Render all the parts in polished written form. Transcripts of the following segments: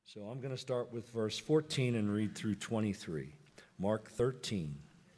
So I'm going to start with verse 14 and read through 23. Mark 13.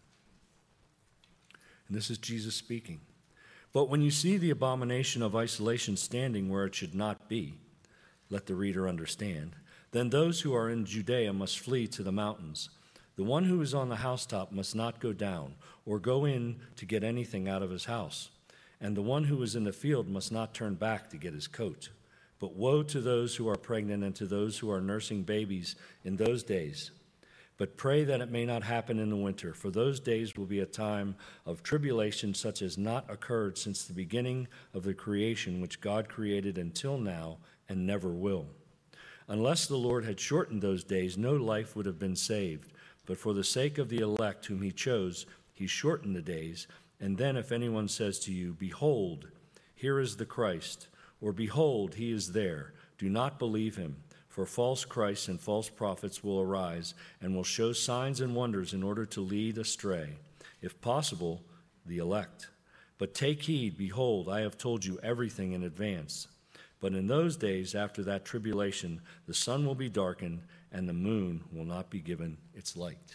And this is Jesus speaking. But when you see the abomination of isolation standing where it should not be, let the reader understand, then those who are in Judea must flee to the mountains. The one who is on the housetop must not go down or go in to get anything out of his house. And the one who is in the field must not turn back to get his coat. But woe to those who are pregnant and to those who are nursing babies in those days. But pray that it may not happen in the winter, for those days will be a time of tribulation such as not occurred since the beginning of the creation which God created until now and never will. Unless the Lord had shortened those days, no life would have been saved. But for the sake of the elect whom he chose, he shortened the days. And then if anyone says to you, "Behold, here is the Christ," or "Behold, he is there," do not believe him. For false Christs and false prophets will arise and will show signs and wonders in order to lead astray, if possible, the elect. But take heed, behold, I have told you everything in advance. But in those days, after that tribulation, the sun will be darkened, and the moon will not be given its light.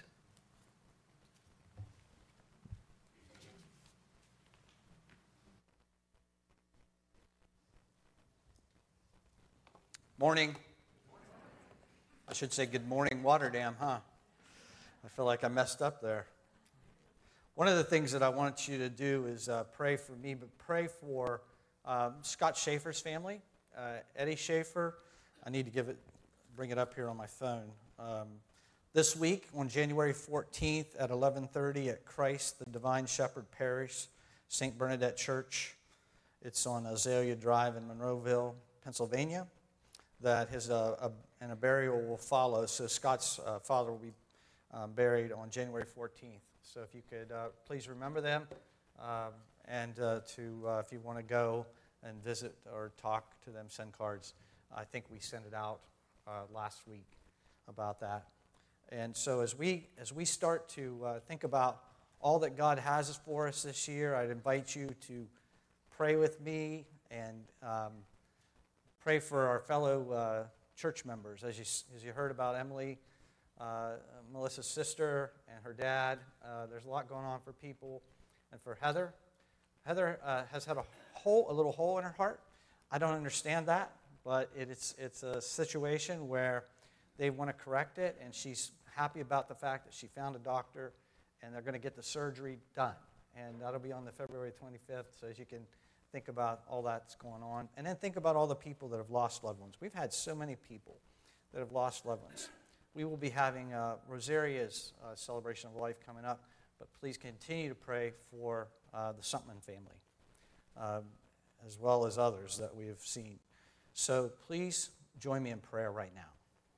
Morning. I should say good morning, Waterdam, huh? I feel like I messed up there. One of the things that I want you to do is pray for me, but pray for Scott Schaefer's family, Eddie Schaefer. I need to bring it up here on my phone. This week, on January 14th at 11:30 at Christ the Divine Shepherd Parish, St. Bernadette Church. It's on Azalea Drive in Monroeville, Pennsylvania. That and a burial will follow. So Scott's father will be buried on January 14th. So if you could please remember them, and if you want to go and visit or talk to them, send cards. I think we sent it out last week about that. And so as we start to think about all that God has for us this year, I'd invite you to pray with me and pray for our fellow church members. As you heard about Emily, Melissa's sister, and her dad, there's a lot going on for people. And for Heather. Heather has had a little hole in her heart. I don't understand that, but it's a situation where they want to correct it, and she's happy about the fact that she found a doctor, and they're going to get the surgery done. And that'll be on the February 25th, so as you can think about all that's going on. And then think about all the people that have lost loved ones. We've had so many people that have lost loved ones. We will be having Rosaria's celebration of life coming up, but please continue to pray for the Sumpman family, as well as others that we have seen. So please join me in prayer right now.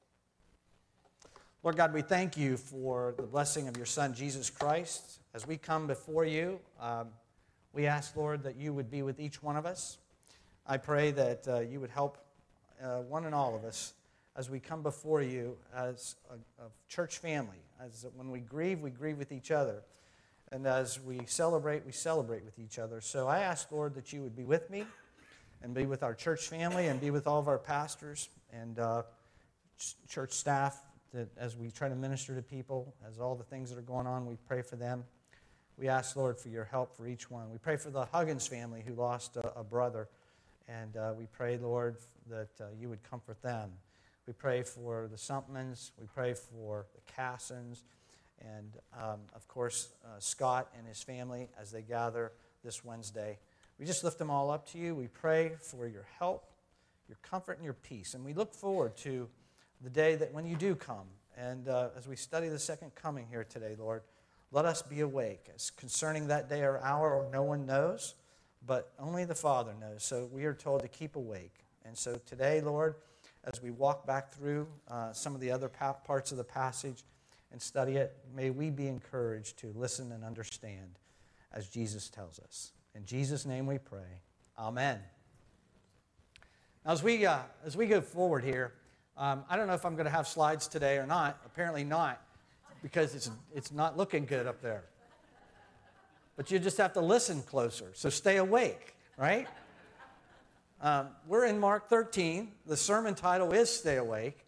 Lord God, we thank you for the blessing of your Son, Jesus Christ. As we come before you, we ask, Lord, that you would be with each one of us. I pray that you would help one and all of us as we come before you as a church family. As when we grieve with each other. And as we celebrate with each other. So I ask, Lord, that you would be with me and be with our church family and be with all of our pastors and church staff that as we try to minister to people, as all the things that are going on, we pray for them. We ask, Lord, for your help for each one. We pray for the Huggins family who lost a brother. And we pray, Lord, that you would comfort them. We pray for the Sumpmans. We pray for the Cassons. And, of course, Scott and his family as they gather this Wednesday. We just lift them all up to you. We pray for your help, your comfort, and your peace. And we look forward to the day that when you do come. And as we study the second coming here today, Lord, let us be awake. As concerning that day or hour, no one knows, but only the Father knows. So we are told to keep awake. And so today, Lord, as we walk back through some of the other parts of the passage and study it, may we be encouraged to listen and understand as Jesus tells us. In Jesus' name we pray. Amen. Now, as we go forward here, I don't know if I'm going to have slides today or not. Apparently not, because it's not looking good up there. But you just have to listen closer, so stay awake, right? We're in Mark 13. The sermon title is Stay Awake.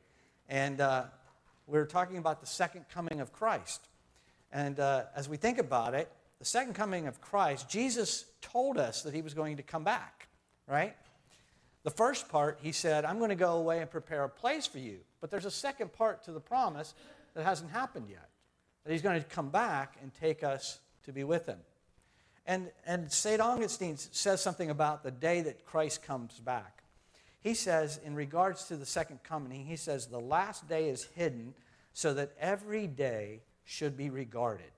And we're talking about the second coming of Christ. And as we think about it, the second coming of Christ, Jesus told us that he was going to come back, right? The first part, he said, I'm going to go away and prepare a place for you. But there's a second part to the promise that hasn't happened yet, that he's going to come back and take us to be with him. And St. Augustine says something about the day that Christ comes back. He says, in regards to the second coming, he says, the last day is hidden so that every day should be regarded.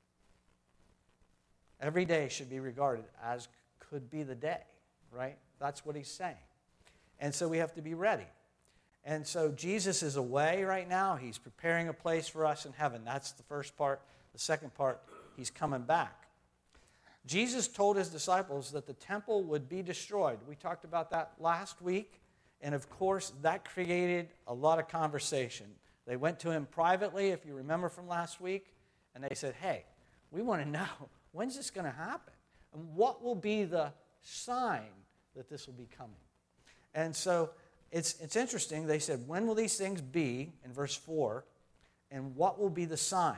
Every day should be regarded as could be the day, right? That's what he's saying. And so we have to be ready. And so Jesus is away right now. He's preparing a place for us in heaven. That's the first part. The second part, he's coming back. Jesus told his disciples that the temple would be destroyed. We talked about that last week. And of course, that created a lot of conversation. They went to him privately, if you remember from last week, and they said, hey, we want to know, when's this going to happen? And what will be the sign that this will be coming? And so it's interesting. They said, when will these things be, in verse 4, and what will be the sign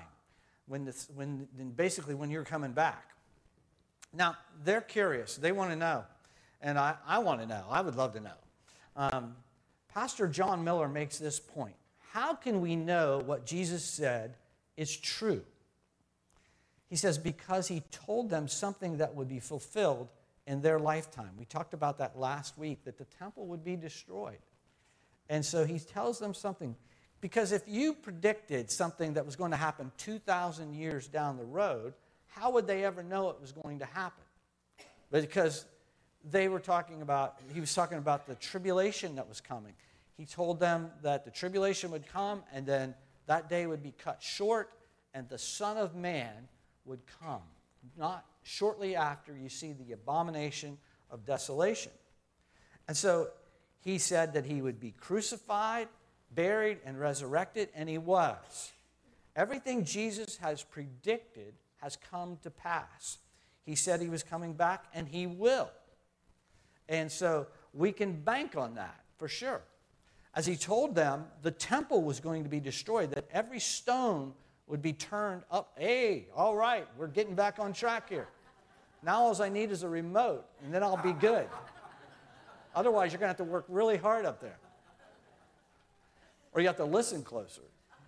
basically when you're coming back? Now, they're curious. They want to know. And I want to know. I would love to know. Pastor John Miller makes this point. How can we know what Jesus said is true? He says, because he told them something that would be fulfilled in their lifetime. We talked about that last week, that the temple would be destroyed. And so he tells them something. Because if you predicted something that was going to happen 2,000 years down the road, how would they ever know it was going to happen? Because he was talking about the tribulation that was coming. He told them that the tribulation would come, and then that day would be cut short, and the Son of Man would come. Not shortly after you see the abomination of desolation. And so he said that he would be crucified, buried, and resurrected, and he was. Everything Jesus has predicted has come to pass. He said he was coming back, and he will. And so we can bank on that for sure. As he told them, the temple was going to be destroyed, that every stone would be turned up. Hey, all right, we're getting back on track here. Now all I need is a remote, and then I'll be good. Otherwise, you're going to have to work really hard up there. Or you have to listen closer.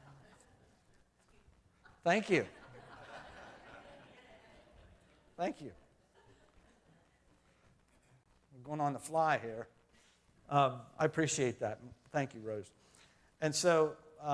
Thank you. Thank you. I'm going on the fly here. I appreciate that. Thank you, Rose. And so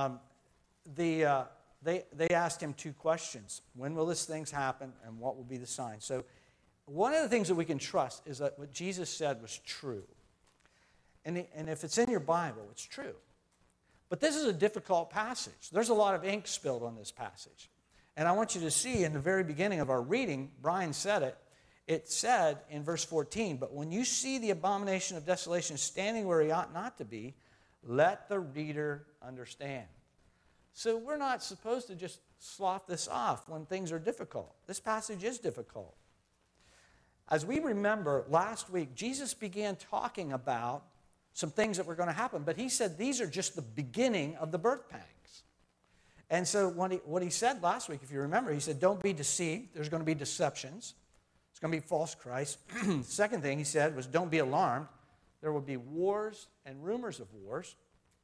they asked him two questions. When will these things happen, and what will be the sign? So one of the things that we can trust is that what Jesus said was true. And if it's in your Bible, it's true. But this is a difficult passage. There's a lot of ink spilled on this passage. And I want you to see in the very beginning of our reading, Brian said it. It said in verse 14, but when you see the abomination of desolation standing where he ought not to be, let the reader understand. So we're not supposed to just slough this off when things are difficult. This passage is difficult. As we remember, last week, Jesus began talking about some things that were going to happen, but he said these are just the beginning of the birth pangs. And so what he said last week, if you remember, he said, don't be deceived. There's going to be deceptions. It's going to be false Christ. Second thing he said was, don't be alarmed. There will be wars and rumors of wars.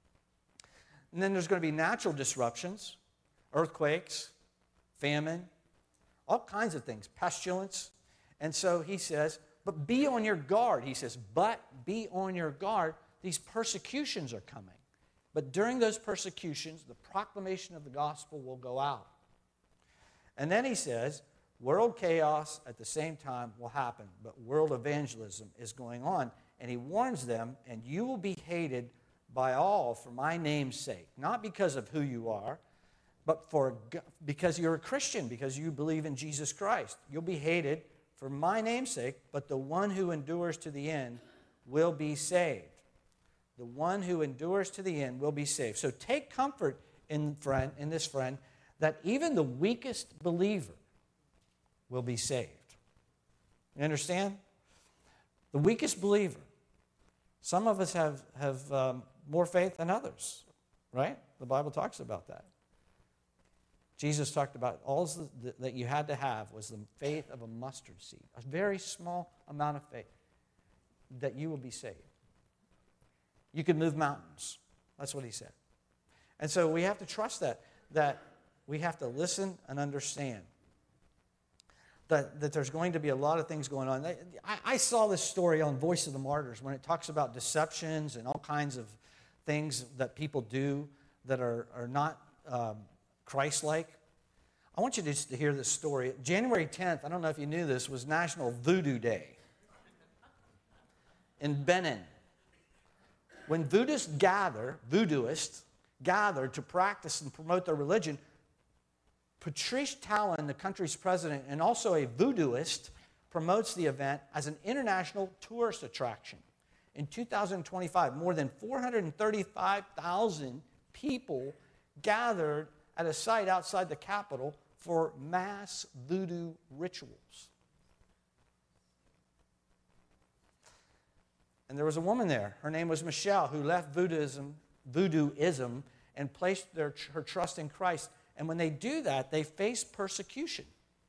And then there's going to be natural disruptions, earthquakes, famine, all kinds of things, pestilence. And so he says, but be on your guard. He says, but be on your guard. These persecutions are coming. But during those persecutions, the proclamation of the gospel will go out. And then he says, world chaos at the same time will happen, but world evangelism is going on. And he warns them, and you will be hated by all for my name's sake. Not because of who you are, but because you're a Christian, because you believe in Jesus Christ. You'll be hated for my name's sake, but the one who endures to the end will be saved. The one who endures to the end will be saved. So take comfort in this friend, that even the weakest believer will be saved. You understand? The weakest believer. Some of us have more faith than others. right? The Bible talks about that. Jesus talked about all that you had to have was the faith of a mustard seed, a very small amount of faith, that you will be saved. You can move mountains. That's what he said. And so we have to trust that we have to listen and understand that there's going to be a lot of things going on. I saw this story on Voice of the Martyrs when it talks about deceptions and all kinds of things that people do that are not Christ-like. I want you to hear this story. January 10th, I don't know if you knew this, was National Voodoo Day in Benin. When voodooists gather to practice and promote their religion, Patrice Talon, the country's president, and also a voodooist, promotes the event as an international tourist attraction. In 2025, more than 435,000 people gathered at a site outside the capital for mass voodoo rituals. And there was a woman there. Her name was Michelle, who left voodooism and placed her trust in Christ. And when they do that, they face persecution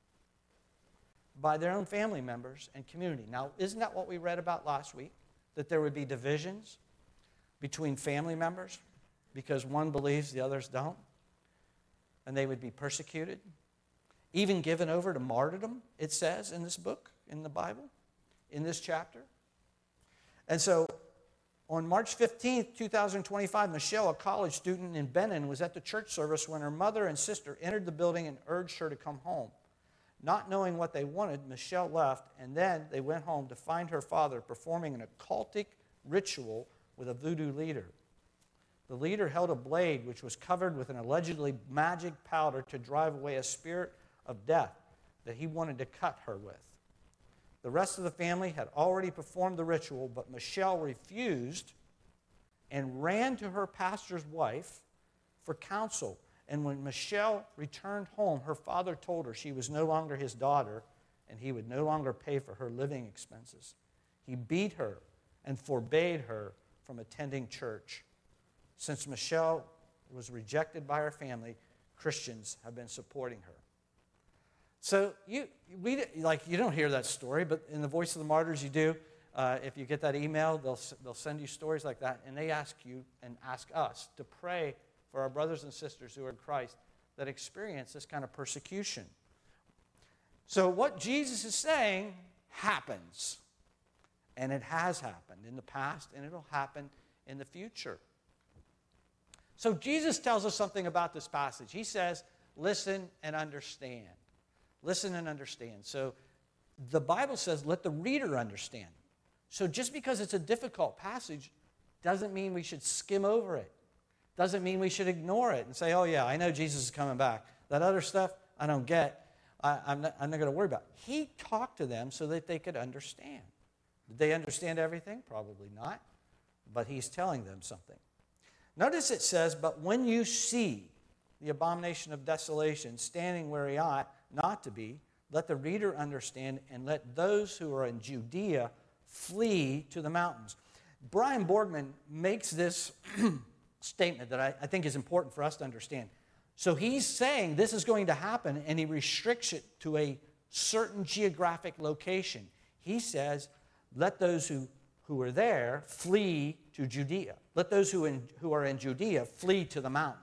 by their own family members and community. Now, isn't that what we read about last week? That there would be divisions between family members because one believes the others don't? And they would be persecuted, even given over to martyrdom, it says in this book, in the Bible, in this chapter. And so on March 15th, 2025, Michelle, a college student in Benin, was at the church service when her mother and sister entered the building and urged her to come home. Not knowing what they wanted, Michelle left, and then they went home to find her father performing an occultic ritual with a voodoo leader. The leader held a blade which was covered with an allegedly magic powder to drive away a spirit of death that he wanted to cut her with. The rest of the family had already performed the ritual, but Michelle refused and ran to her pastor's wife for counsel. And when Michelle returned home, her father told her she was no longer his daughter and he would no longer pay for her living expenses. He beat her and forbade her from attending church. Since Michelle was rejected by her family, Christians have been supporting her. So you read it, like you don't hear that story, but in the Voice of the Martyrs you do. If you get that email, they'll send you stories like that, and they ask you and ask us to pray for our brothers and sisters who are in Christ that experience this kind of persecution. So what Jesus is saying happens, and it has happened in the past, and it'll happen in the future. So Jesus tells us something about this passage. He says, listen and understand. Listen and understand. So the Bible says, let the reader understand. So just because it's a difficult passage doesn't mean we should skim over it. Doesn't mean we should ignore it and say, oh yeah, I know Jesus is coming back. That other stuff, I don't get. I'm not going to worry about it. He talked to them so that they could understand. Did they understand everything? Probably not. But he's telling them something. Notice it says, but when you see the abomination of desolation standing where he ought not to be, let the reader understand, and let those who are in Judea flee to the mountains. Brian Borgman makes this statement that I think is important for us to understand. So he's saying this is going to happen, and he restricts it to a certain geographic location. He says, let those who are there flee to Judea. Let those who are in Judea flee to the mountains.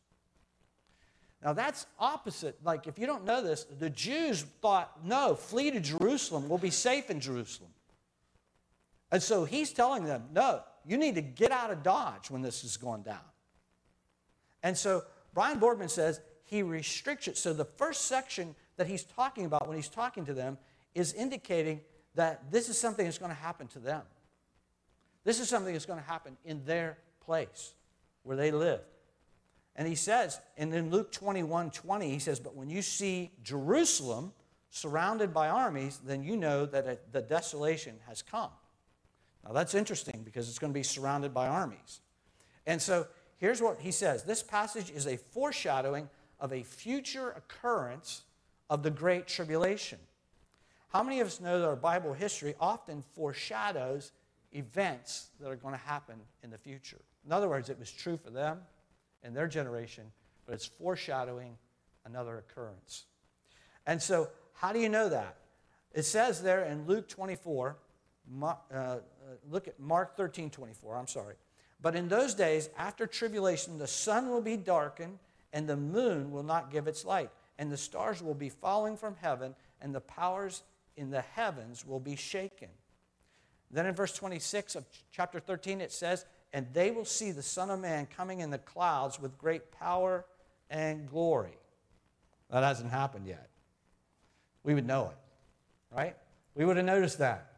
Now that's opposite. Like if you don't know this, the Jews thought, no, flee to Jerusalem. We'll be safe in Jerusalem. And so he's telling them, no, you need to get out of Dodge when this is going down. And so Brian Borgman says he restricts it. So the first section that he's talking about when he's talking to them is indicating that this is something that's going to happen to them. This is something that's going to happen in their place where they live. And he says, and in Luke 21:20, he says, but when you see Jerusalem surrounded by armies, then you know that the desolation has come. Now that's interesting because it's going to be surrounded by armies. And so here's what he says. This passage is a foreshadowing of a future occurrence of the Great Tribulation. How many of us know that our Bible history often foreshadows events that are going to happen in the future? In other words, it was true for them. in their generation, but it's foreshadowing another occurrence. And so, how do you know that? It says there in Luke 24, look at Mark 13:24, I'm sorry. But in those days, after tribulation, the sun will be darkened, and the moon will not give its light, and the stars will be falling from heaven, and the powers in the heavens will be shaken. Then in verse 26 of chapter 13, it says, and they will see the Son of Man coming in the clouds with great power and glory. That hasn't happened yet. We would know it, right? We would have noticed that.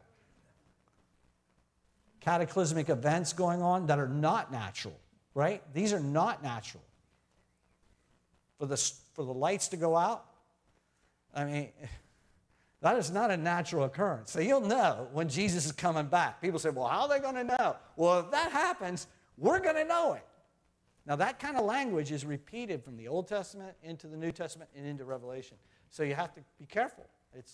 Cataclysmic events going on that are not natural, right? These are not natural. For the lights to go out, I mean, that is not a natural occurrence. So you'll know when Jesus is coming back. People say, well, how are they going to know? Well, if that happens, we're going to know it. Now, that kind of language is repeated from the Old Testament into the New Testament and into Revelation. So you have to be careful.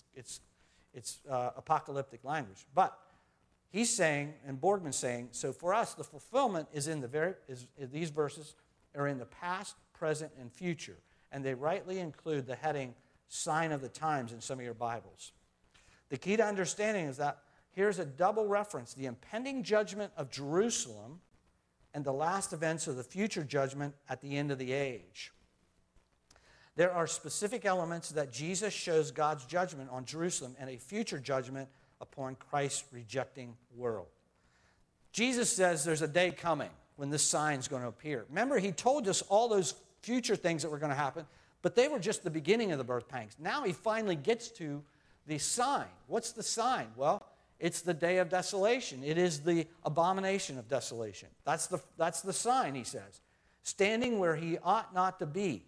It's apocalyptic language. But he's saying, and Borgman's saying, so for us, the fulfillment is in these verses are in the past, present, and future. And they rightly include the heading sign of the times in some of your Bibles. The key to understanding is that here's a double reference, the impending judgment of Jerusalem and the last events of the future judgment at the end of the age. There are specific elements that Jesus shows God's judgment on Jerusalem and a future judgment upon Christ's rejecting world. Jesus says there's a day coming when this sign's going to appear. Remember, he told us all those future things that were going to happen, but they were just the beginning of the birth pangs. Now he finally gets to the sign. What's the sign? Well, it's the day of desolation. It is the abomination of desolation. That's the sign, he says. Standing where he ought not to be.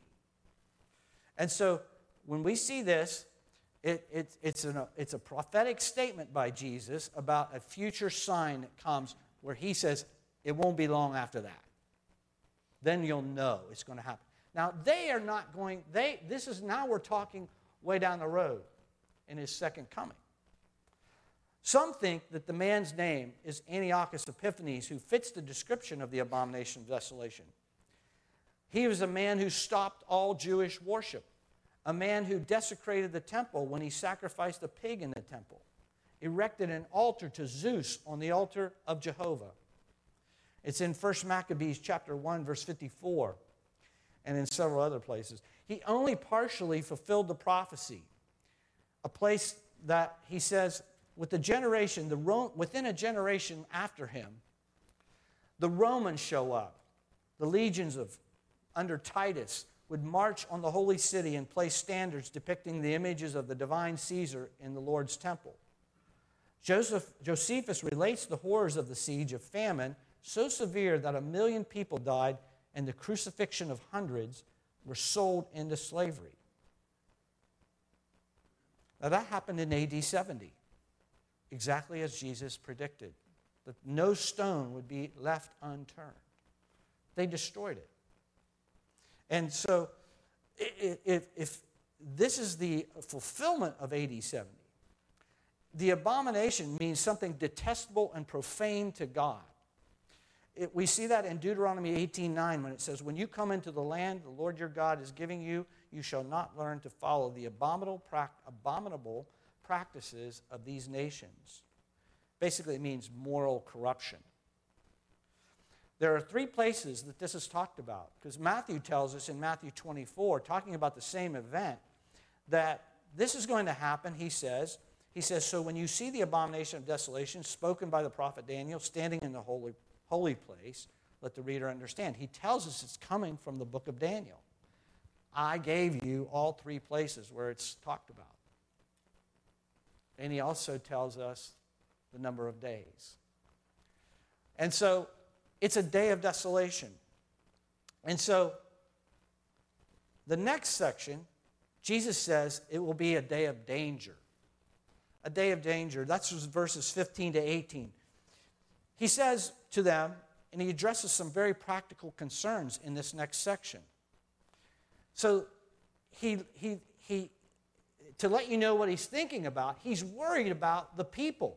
And so when we see this, it's a prophetic statement by Jesus about a future sign that comes where he says it won't be long after that. Then you'll know it's going to happen. Now, they are not going, now we're talking way down the road in his second coming. Some think that the man's name is Antiochus Epiphanes, who fits the description of the abomination of desolation. He was a man who stopped all Jewish worship, a man who desecrated the temple when he sacrificed a pig in the temple, erected an altar to Zeus on the altar of Jehovah. It's in 1 Maccabees chapter 1, verse 54. And in several other places. He only partially fulfilled the prophecy. A place that he says, with the generation, within a generation after him, the Romans show up. The legions under Titus would march on the holy city and place standards depicting the images of the divine Caesar in the Lord's temple. Josephus relates the horrors of the siege of famine so severe that 1 million people died and the crucifixion of hundreds were sold into slavery. Now that happened in AD 70, exactly as Jesus predicted, that no stone would be left unturned. They destroyed it. And so if this is the fulfillment of AD 70, the abomination means something detestable and profane to God. We see that in Deuteronomy 18:9 when it says, when you come into the land the Lord your God is giving you, you shall not learn to follow the abominable practices of these nations. Basically, it means moral corruption. There are 3 places that this is talked about, because Matthew tells us in Matthew 24, talking about the same event, that this is going to happen, he says, so when you see the abomination of desolation spoken by the prophet Daniel standing in the holy place, let the reader understand. He tells us it's coming from the book of Daniel. I gave you all 3 places where it's talked about. And he also tells us the number of days. And so it's a day of desolation. And so the next section, Jesus says it will be a day of danger. A day of danger. That's verses 15 to 18. He says to them, and he addresses some very practical concerns in this next section. So he to let you know what he's thinking about, he's worried about the people.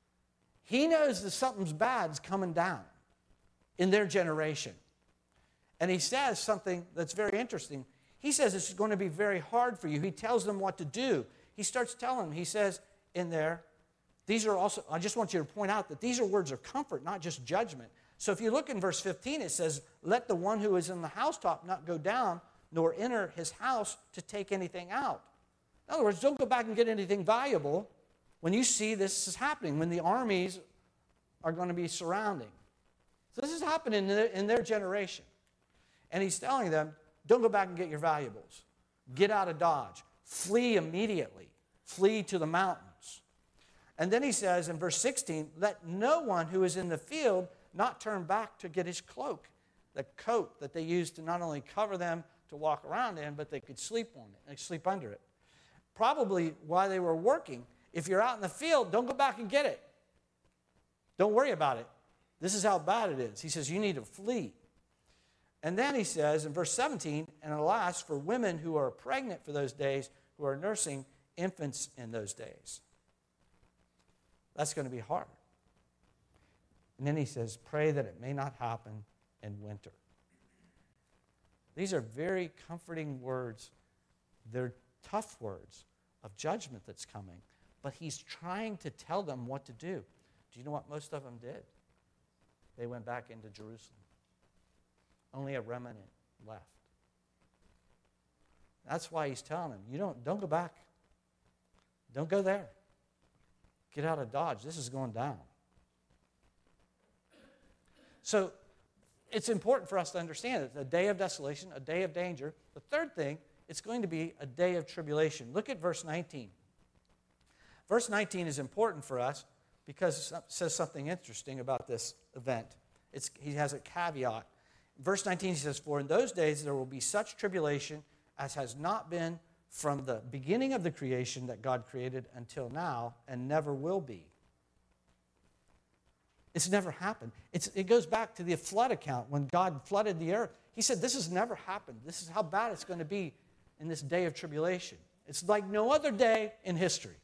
He knows that something's bad's coming down in their generation. And he says something that's very interesting. He says it's going to be very hard for you. He tells them what to do. He starts telling them, he says in there, these are also, I just want you to point out that these are words of comfort, not just judgment. So if you look in verse 15, it says, let the one who is in the housetop not go down, nor enter his house to take anything out. In other words, don't go back and get anything valuable when you see this is happening, when the armies are going to be surrounding. So this is happening in their generation. And he's telling them, don't go back and get your valuables. Get out of Dodge. Flee immediately. Flee to the mountains. And then he says in verse 16, let no one who is in the field not turn back to get his cloak, the coat that they used to not only cover them to walk around in, but they could sleep on it, they sleep under it. Probably while they were working, if you're out in the field, don't go back and get it. Don't worry about it. This is how bad it is. He says you need to flee. And then he says in verse 17, and alas, for women who are pregnant for those days, who are nursing infants in those days. That's going to be hard. And then he says, pray that it may not happen in winter. These are very comforting words. They're tough words of judgment that's coming. But he's trying to tell them what to do. Do you know what most of them did? They went back into Jerusalem. Only a remnant left. That's why he's telling them, don't go back. Don't go there. Get out of Dodge. This is going down. So it's important for us to understand it's a day of desolation, a day of danger. The third thing, it's going to be a day of tribulation. Look at verse 19. Verse 19 is important for us because it says something interesting about this event. He has a caveat. Verse 19 he says, for in those days there will be such tribulation as has not been from the beginning of the creation that God created until now and never will be. It's never happened. It goes back to the flood account when God flooded the earth. He said, this has never happened. This is how bad it's going to be in this day of tribulation. It's like no other day in history.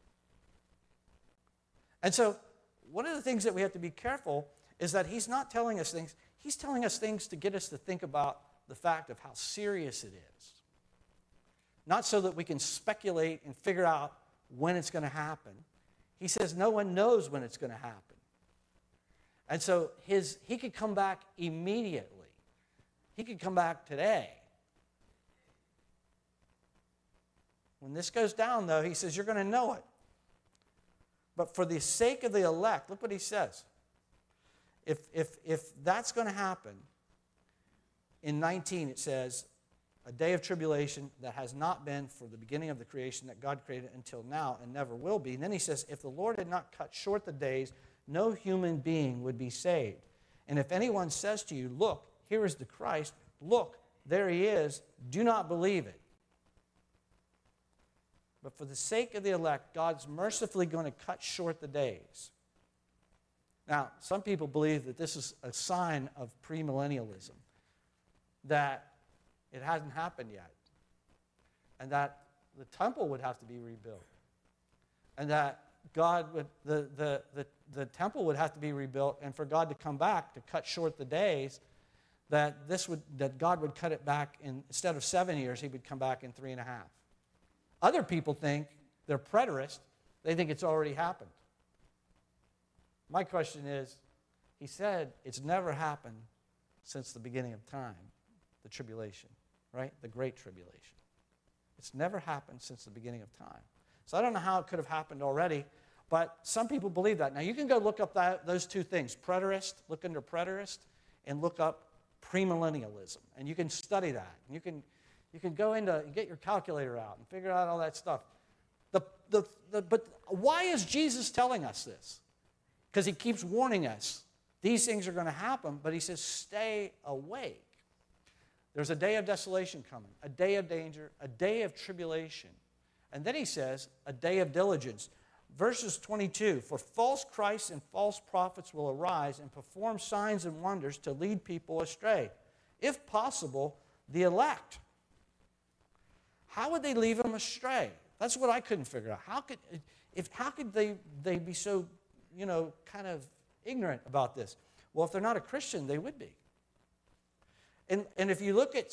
And so one of the things that we have to be careful is that he's not telling us things. He's telling us things to get us to think about the fact of how serious it is. Not so that we can speculate and figure out when it's going to happen. He says no one knows when it's going to happen. And so he could come back immediately. He could come back today. When this goes down, though, he says you're going to know it. But for the sake of the elect, look what he says. If that's going to happen, in 19 it says, a day of tribulation that has not been for the beginning of the creation that God created until now and never will be. And then he says, if the Lord had not cut short the days, no human being would be saved. And if anyone says to you, look, here is the Christ, look, there he is, do not believe it. But for the sake of the elect, God's mercifully going to cut short the days. Now, some people believe that this is a sign of premillennialism, that it hasn't happened yet, and that the temple would have to be rebuilt, and that God would the temple would have to be rebuilt, and for God to come back to cut short the days, that God would cut it back instead of 7 years, he would come back in 3.5. Other people think, they're preterists, they think it's already happened. My question is, he said it's never happened since the beginning of time, the tribulation, right? The Great Tribulation. It's never happened since the beginning of time. So I don't know how it could have happened already, but some people believe that. Now you can go look up those two things, preterist, look under preterist, and look up premillennialism, and you can study that. And you can go into and get your calculator out and figure out all that stuff. But why is Jesus telling us this? Because he keeps warning us. These things are going to happen, but he says, stay awake. There's a day of desolation coming, a day of danger, a day of tribulation. And then he says, a day of diligence. Verses 22, for false Christs and false prophets will arise and perform signs and wonders to lead people astray. If possible, the elect. How would they lead them astray? That's what I couldn't figure out. How could they be so, kind of ignorant about this? Well, if they're not a Christian, they would be. And if you look at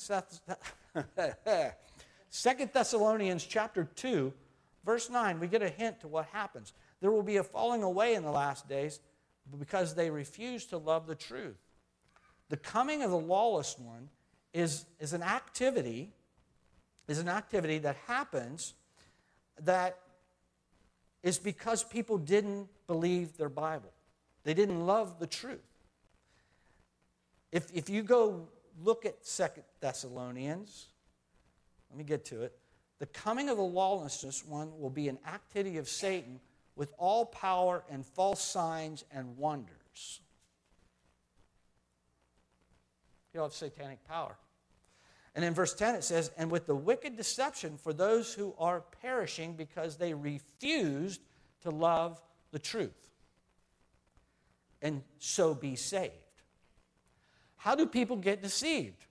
2 Thessalonians chapter 2, verse 9, we get a hint to what happens. There will be a falling away in the last days because they refuse to love the truth. The coming of the lawless one is an activity that happens that is because people didn't believe their Bible. They didn't love the truth. If you go look at 2 Thessalonians, let me get to it. The coming of the lawlessness one will be an activity of Satan with all power and false signs and wonders. He'll have satanic power. And in verse 10 it says, and with the wicked deception for those who are perishing because they refused to love the truth and so be saved. How do people get deceived?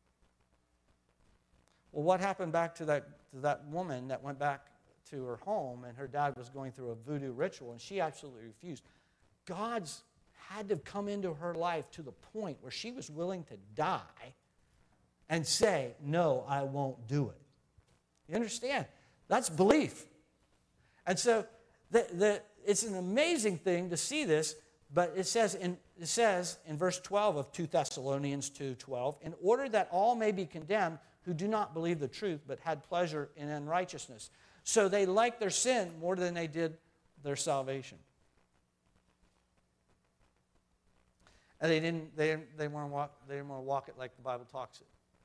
Well, what happened back to that woman that went back to her home and her dad was going through a voodoo ritual and she absolutely refused? God's had to come into her life to the point where she was willing to die and say, no, I won't do it. You understand? That's belief. And so it's an amazing thing to see this, but it says in verse 12 of 2 Thessalonians 2:12, in order that all may be condemned who do not believe the truth but had pleasure in unrighteousness. So they liked their sin more than they did their salvation. And they didn't want to walk it like the Bible talks it.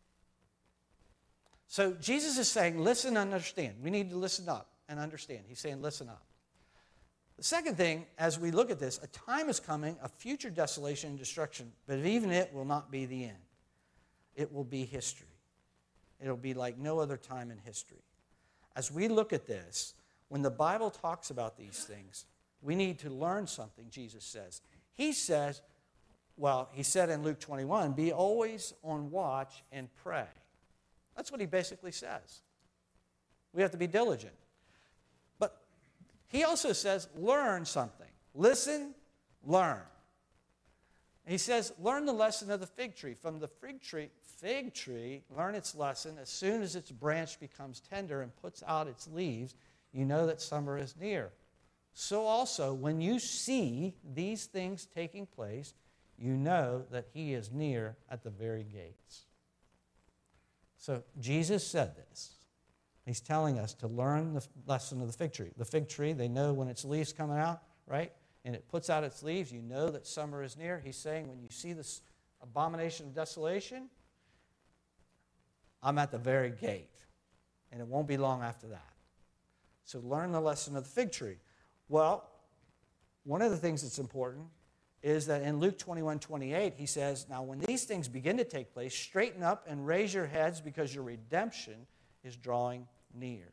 So Jesus is saying, listen and understand. We need to listen up and understand. He's saying, listen up. The second thing, as we look at this, a time is coming, a future desolation and destruction, but even it will not be the end. It will be history. It'll be like no other time in history. As we look at this, when the Bible talks about these things, we need to learn something, Jesus says. He said in Luke 21, be always on watch and pray. That's what he basically says. We have to be diligent. But he also says, learn something. Listen, learn. He says, learn the lesson of the fig tree. From the fig tree, learn its lesson. As soon as its branch becomes tender and puts out its leaves, you know that summer is near. So also, when you see these things taking place, you know that he is near at the very gates. So Jesus said this. He's telling us to learn the lesson of the fig tree. The fig tree, they know when its leaves coming out, right? And it puts out its leaves, you know that summer is near. He's saying when you see this abomination of desolation, I'm at the very gate. And it won't be long after that. So learn the lesson of the fig tree. Well, one of the things that's important is that in Luke 21:28, he says, now when these things begin to take place, straighten up and raise your heads because your redemption is drawing near.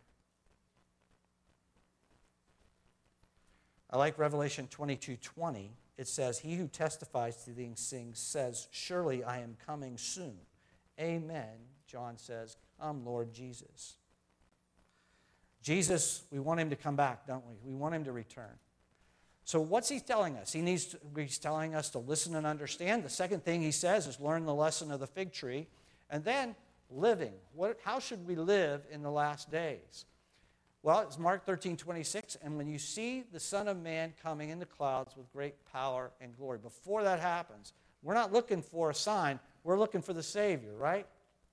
I like Revelation 22:20. It says, he who testifies to these things says, surely I am coming soon. Amen, John says, come, Lord Jesus. Jesus, we want him to come back, don't we? We want him to return. So what's he telling us? He's telling us to listen and understand. The second thing he says is learn the lesson of the fig tree. And then living. How should we live in the last days? Well, it's Mark 13:26. And when you see the Son of Man coming in the clouds with great power and glory. Before that happens, we're not looking for a sign. We're looking for the Savior, right?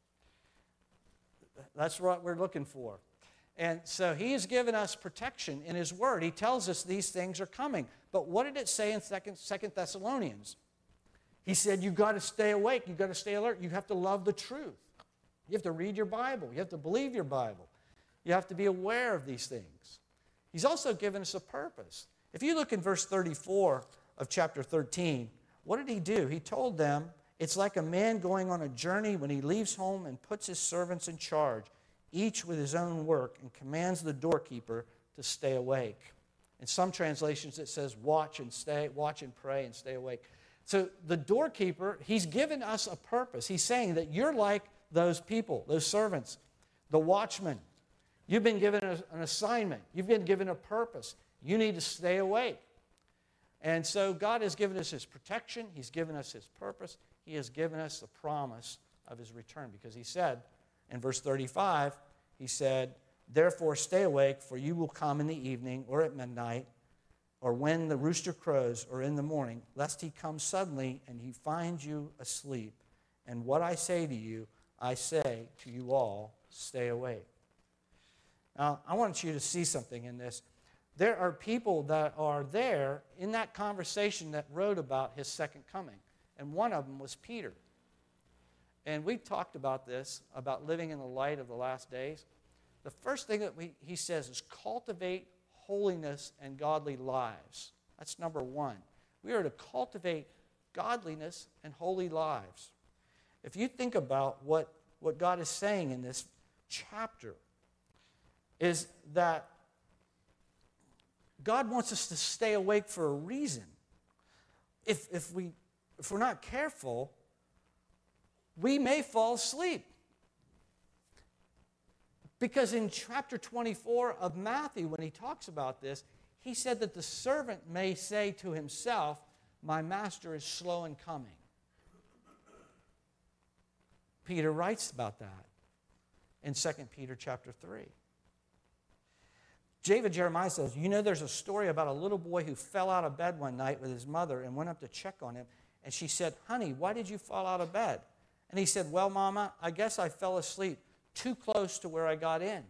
That's what we're looking for. And so he has given us protection in his word. He tells us these things are coming. But what did it say in 2 Thessalonians? He said you've got to stay awake. You've got to stay alert. You have to love the truth. You have to read your Bible. You have to believe your Bible. You have to be aware of these things. He's also given us a purpose. If you look in verse 34 of chapter 13, what did he do? He told them it's like a man going on a journey when he leaves home and puts his servants in charge, each with his own work, and commands the doorkeeper to stay awake. In some translations it says watch and pray and stay awake. So the doorkeeper, he's given us a purpose. He's saying that you're like those people, those servants, the watchmen. You've been given an assignment. You've been given a purpose. You need to stay awake. And so God has given us his protection. He's given us his purpose. He has given us the promise of his return. Because he said in verse 35, he said, therefore stay awake, for you will come in the evening or at midnight or when the rooster crows or in the morning, lest he come suddenly and he find you asleep. And what I say to you, I say to you all, stay awake. Now, I want you to see something in this. There are people that are there in that conversation that wrote about his second coming. And one of them was Peter. And we talked about this, about living in the light of the last days. The first thing that he says is cultivate holiness and godly lives. That's number one. We are to cultivate godliness and holy lives. If you think about what God is saying in this chapter, is that God wants us to stay awake for a reason. If we're not careful, we may fall asleep. Because in chapter 24 of Matthew, when he talks about this, he said that the servant may say to himself, my master is slow in coming. Peter writes about that in 2 Peter chapter 3. David Jeremiah says, there's a story about a little boy who fell out of bed one night with his mother and went up to check on him. And she said, honey, why did you fall out of bed? And he said, well, Mama, I guess I fell asleep too close to where I got in.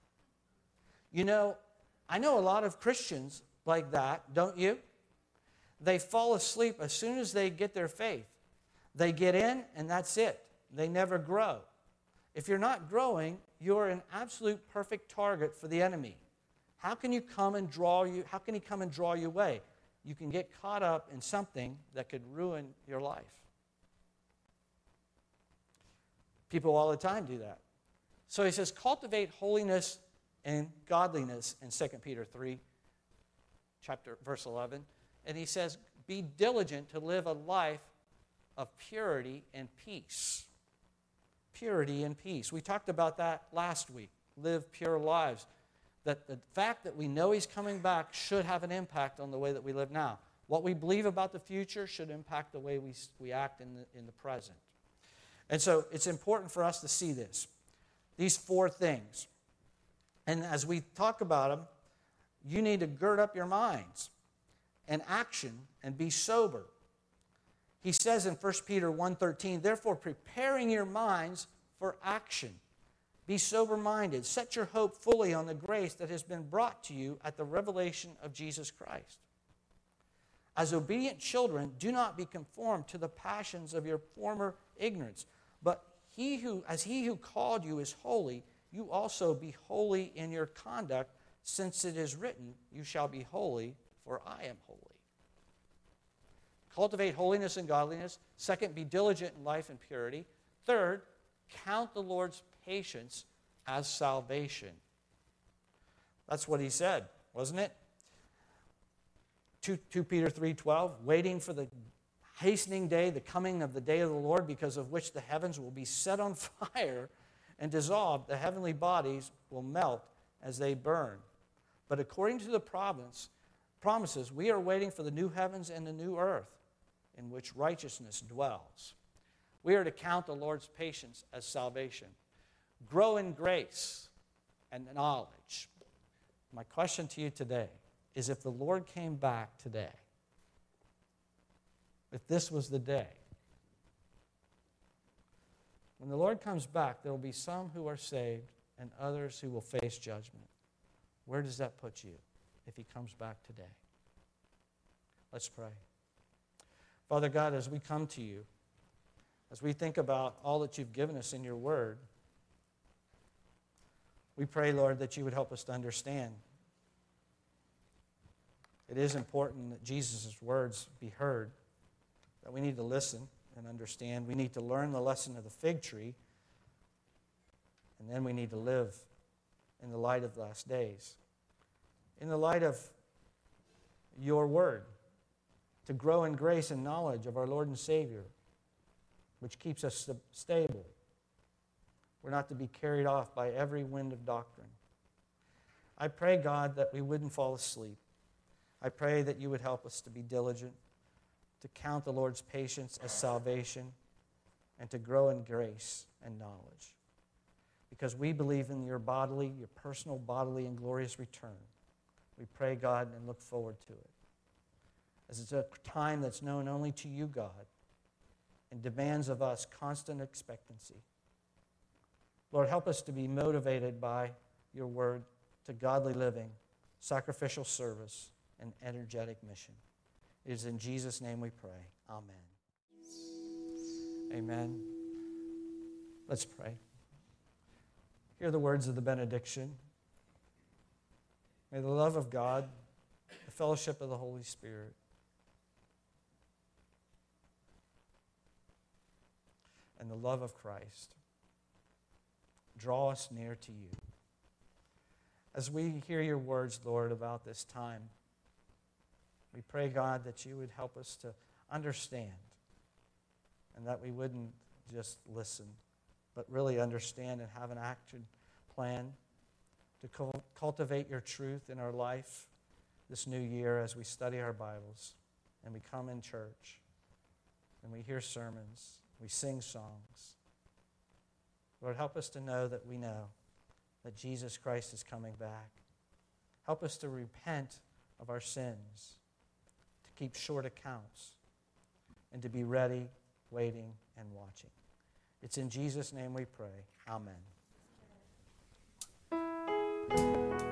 I know a lot of Christians like that, don't you? They fall asleep as soon as they get their faith. They get in, and that's it. They never grow. If you're not growing, you're an absolute perfect target for the enemy. How can he come and draw you away? You can get caught up in something that could ruin your life. People all the time do that. So he says, cultivate holiness and godliness in 2 Peter 3, verse 11. And he says, be diligent to live a life of purity and peace. Purity and peace. We talked about that last week. Live pure lives. That the fact that we know he's coming back should have an impact on the way that we live now. What we believe about the future should impact the way we act in the present. And so it's important for us to see this. These four things. And as we talk about them, you need to gird up your minds and action and be sober. He says in 1 Peter 1:13, therefore preparing your minds for action. Be sober-minded. Set your hope fully on the grace that has been brought to you at the revelation of Jesus Christ. As obedient children, do not be conformed to the passions of your former ignorance, but as he who called you is holy, you also be holy in your conduct, since it is written, you shall be holy, for I am holy. Cultivate holiness and godliness. Second, be diligent in life and purity. Third, count the Lord's patience as salvation. That's what he said, wasn't it? 2 Peter 3:12, waiting for the hastening day, the coming of the day of the Lord, because of which the heavens will be set on fire and dissolved. The heavenly bodies will melt as they burn. But according to the promises, we are waiting for the new heavens and the new earth in which righteousness dwells. We are to count the Lord's patience as salvation. Grow in grace and knowledge. My question to you today is, if the Lord came back today, if this was the day, when the Lord comes back, there will be some who are saved and others who will face judgment. Where does that put you if he comes back today? Let's pray. Father God, as we come to you, as we think about all that you've given us in your word, we pray, Lord, that you would help us to understand. It is important that Jesus' words be heard, that we need to listen and understand. We need to learn the lesson of the fig tree, and then we need to live in the light of the last days, in the light of your word, to grow in grace and knowledge of our Lord and Savior, which keeps us stable. We're not to be carried off by every wind of doctrine. I pray, God, that we wouldn't fall asleep. I pray that you would help us to be diligent, to count the Lord's patience as salvation, and to grow in grace and knowledge. Because we believe in your personal bodily and glorious return. We pray, God, and look forward to it. As it's a time that's known only to you, God, and demands of us constant expectancy. Lord, help us to be motivated by your word to godly living, sacrificial service, and energetic mission. It is in Jesus' name we pray. Amen. Amen. Let's pray. Hear the words of the benediction. May the love of God, the fellowship of the Holy Spirit, and the love of Christ draw us near to you. As we hear your words, Lord, about this time, we pray, God, that you would help us to understand and that we wouldn't just listen, but really understand and have an action plan to cultivate your truth in our life this new year as we study our Bibles and we come in church and we hear sermons, we sing songs. Lord, help us to know that we know that Jesus Christ is coming back. Help us to repent of our sins, to keep short accounts, and to be ready, waiting, and watching. It's in Jesus' name we pray. Amen.